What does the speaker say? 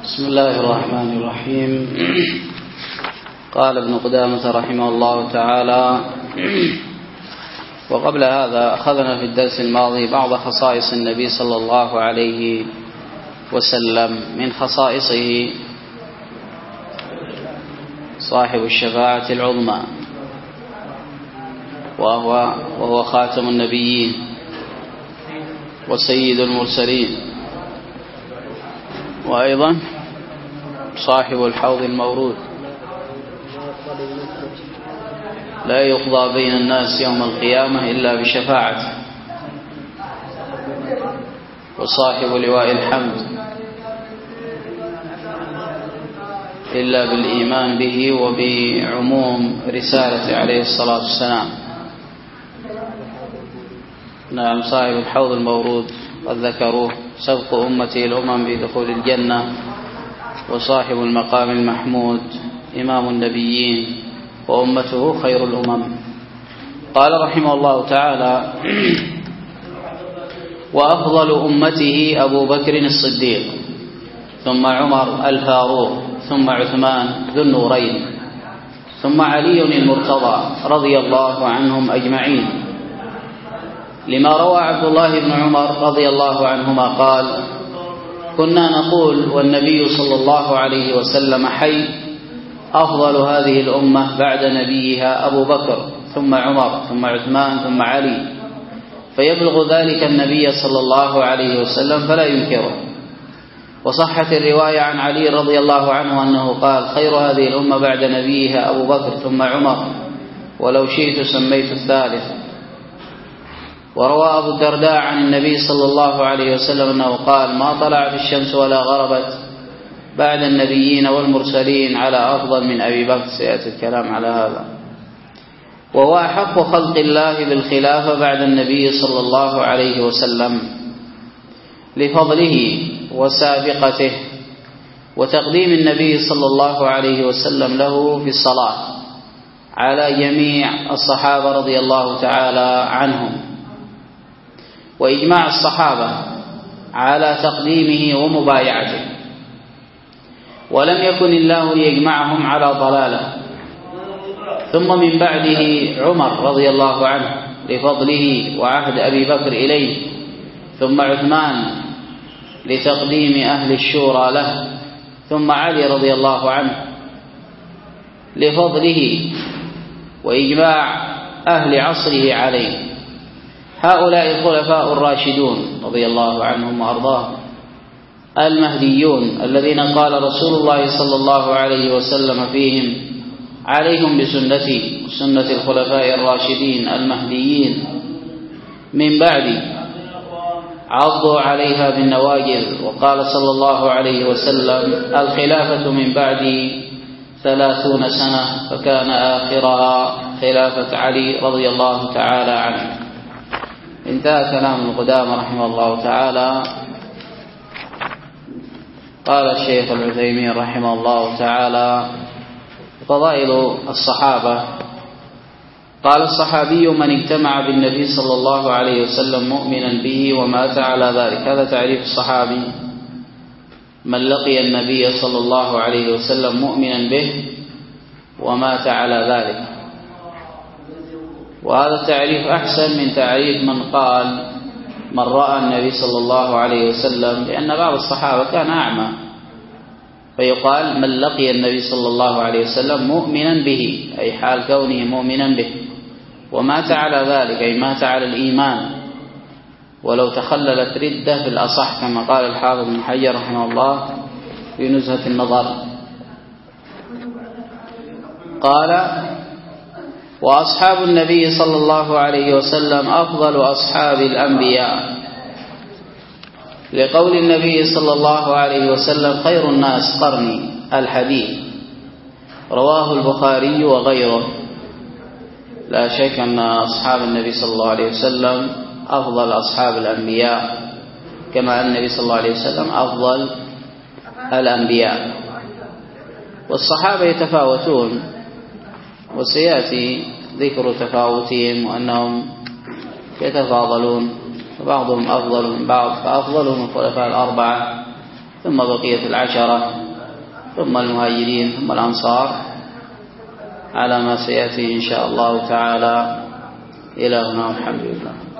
بسم الله الرحمن الرحيم. قال ابن قدامة رحمه الله تعالى: وقبل هذا أخذنا في الدرس الماضي بعض خصائص النبي صلى الله عليه وسلم. من خصائصه صاحب الشفاعة العظمى، وهو خاتم النبيين وسيد المرسلين، وأيضا صاحب الحوض المورود، لا يقضى بين الناس يوم القيامة إلا بشفاعته، وصاحب لواء الحمد إلا بالإيمان به وبعموم رسالته عليه الصلاة والسلام. نعم، صاحب الحوض المورود قد ذكروه، سبق أمته الأمم بدخول الجنة، وصاحب المقام المحمود إمام النبيين، وأمته خير الأمم. قال رحمه الله تعالى: وأفضل أمته أبو بكر الصديق، ثم عمر الفاروق، ثم عثمان ذو النورين، ثم علي المرتضى رضي الله عنهم أجمعين، لما روى عبد الله بن عمر رضي الله عنهما قال: كنا نقول والنبي صلى الله عليه وسلم حي: أفضل هذه الأمة بعد نبيها أبو بكر، ثم عمر، ثم عثمان، ثم علي، فيبلغ ذلك النبي صلى الله عليه وسلم فلا ينكره. وصحت الرواية عن علي رضي الله عنه أنه قال: خير هذه الأمة بعد نبيها أبو بكر، ثم عمر، ولو شئت سميت الثالث. وروى أبو الدرداء عن النبي صلى الله عليه وسلم أنه قال: ما طلعت الشمس ولا غربت بعد النبيين والمرسلين على أفضل من أبي بكر. سيأتي الكلام على هذا. وهو أحق خلق الله بالخلافة بعد النبي صلى الله عليه وسلم لفضله وسابقته وتقديم النبي صلى الله عليه وسلم له في الصلاة على جميع الصحابة رضي الله تعالى عنهم، وإجماع الصحابة على تقديمه ومبايعته، ولم يكن الله ليجمعهم على ضلاله. ثم من بعده عمر رضي الله عنه لفضله وعهد أبي بكر إليه، ثم عثمان لتقديم أهل الشورى له، ثم علي رضي الله عنه لفضله وإجماع أهل عصره عليه. هؤلاء الخلفاء الراشدون رضي الله عنهم وأرضاهم المهديون الذين قال رسول الله صلى الله عليه وسلم فيهم: عليهم بسنتي وسنة الخلفاء الراشدين المهديين من بعدي، عضوا عليها بالنواجذ. وقال صلى الله عليه وسلم: الخلافة من بعدي 30 سنة، فكان آخرها خلافة علي رضي الله تعالى عنه. انتهى كلام القدامى رحمه الله تعالى. قال الشيخ العثيمين رحمه الله تعالى: فضائل الصحابة. قال: الصحابي من اجتمع بالنبي صلى الله عليه وسلم مؤمنا به ومات على ذلك. هذا تعريف الصحابي: من لقي النبي صلى الله عليه وسلم مؤمنا به ومات على ذلك. وهذا التعريف أحسن من تعريف من قال: من رأى النبي صلى الله عليه وسلم، لأن بعض الصحابة كان أعمى، فيقال: من لقي النبي صلى الله عليه وسلم مؤمنا به، أي حال كونه مؤمنا به، ومات على ذلك، أي مات على الإيمان، ولو تخللت ردة في الأصح، كما قال الحافظ بن حجر رحمه الله في نزهة النظر. قال: وأصحاب النبي صلى الله عليه وسلم أفضل أصحاب الأنبياء، لقول النبي صلى الله عليه وسلم: خير الناس قرني، الحديث. رواه البخاري وغيره. لا شك أن أصحاب النبي صلى الله عليه وسلم أفضل أصحاب الأنبياء، كما أن النبي صلى الله عليه وسلم أفضل الأنبياء. والصحابة يتفاوتون، وسيأتي ذكر تفاوتهم وأنهم يتفاضلون، فبعضهم أفضل من بعض، فأفضلهم الخلفاء الأربعة ثم بقية العشرة، ثم المهاجرين، ثم الأنصار، على ما سيأتي إن شاء الله تعالى. إلهنا والحمد لله.